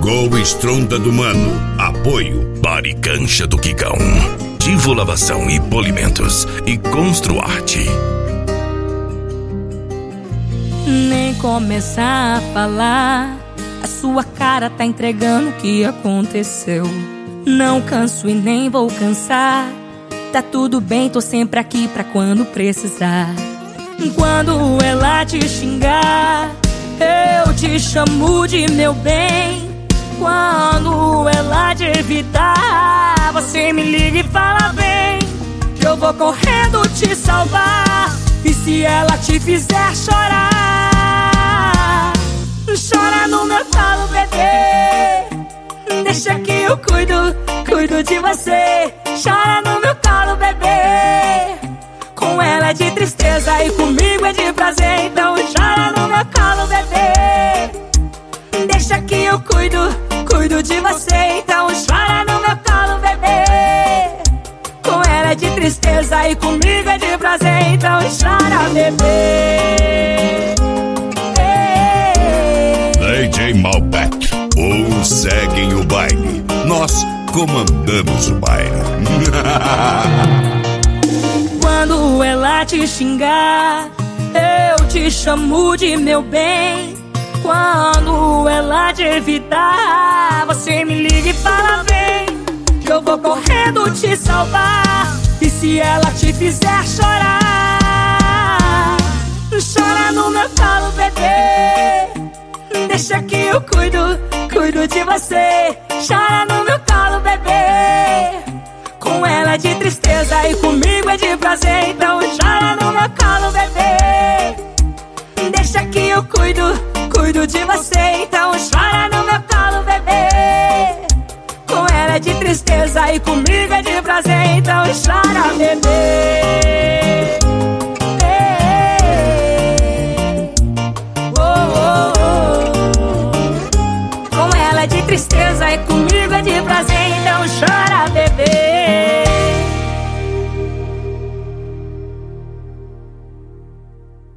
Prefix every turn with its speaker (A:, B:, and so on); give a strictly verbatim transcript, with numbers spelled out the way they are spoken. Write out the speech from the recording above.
A: Chegou Estronda do Mano. Apoio Baricancha do Quicão, Divo Lavação e Polimentos e Construarte.
B: Nem começar a falar, a sua cara tá entregando o que aconteceu. Não canso e nem vou cansar. Tá tudo bem, tô sempre aqui pra quando precisar. Quando ela te xingar, eu te chamo de meu bem. Quando ela te evitar, você me liga e fala bem, que eu vou correndo te salvar. E se ela te fizer chorar, chora no meu colo, bebê. Deixa que eu cuido, cuido de você. Chora no meu colo, bebê. Com ela é de tristeza e comigo é de prazer. Então chora no meu colo, bebê. Deixa que eu cuido, cuido de você. Então chora no meu colo, bebê. Com ela é de tristeza e comigo é de prazer. Então chora, bebê.
A: D J Malbec, ou seguem o baile. Nós comandamos o baile.
B: Quando ela te xingar, eu te chamo de meu bem. Quando ela te evitar, você me liga e fala bem, que eu vou correndo te salvar. E se ela te fizer chorar, chora no meu colo, bebê. Deixa que eu cuido, cuido de você. Chora no meu colo, bebê. Com ela é de tristeza e comigo é de prazer. Então chora no meu colo, bebê. Deixa que eu cuido, cuido de você. Então chora no meu colo, bebê. Com ela é de tristeza e comigo é de prazer. Então chora, bebê. Oh, oh, oh. Com ela é de tristeza